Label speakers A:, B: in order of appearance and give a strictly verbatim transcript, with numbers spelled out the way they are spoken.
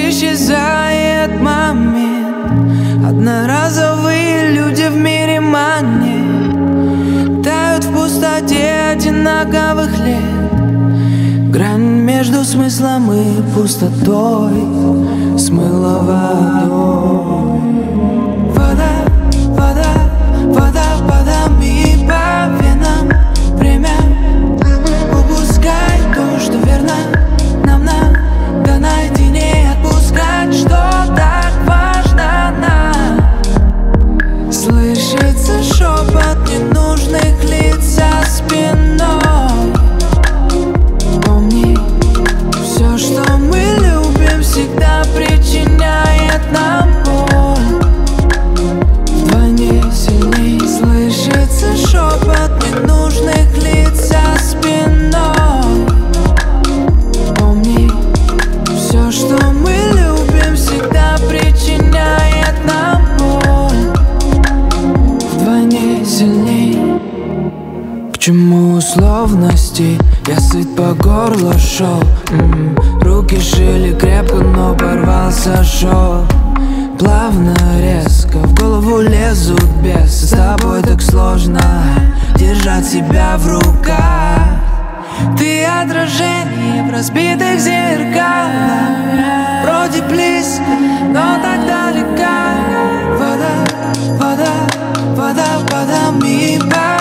A: исчезает момент. Одноразовые люди в мире манит, тают в пустоте одинаковых лет. Грань между смыслом и пустотой смыла водой. Вода, вода, вода водами по венам. Время упускай то, что верно. Нам надо наедине отпускать, что так важно нам. Слышится шепот ненужных лиц за спиной. Помни, все, что мы любим, всегда причиняет нам боль. Вдвойне сильней слышится шепот ненужных лиц за спиной. Помни, все, что мы любим, всегда причиняет нам боль. Вдвойне сильней. К чему условности? Я сыт по горло шел. м-м. Руки шили крепко, но порвался шел. Плавно, резко в голову лезут бесы. С тобой так сложно держать себя в руках. Ты отражение в разбитых зеркалах. Вроде близко, но так далека. Вода, вода, вода водами по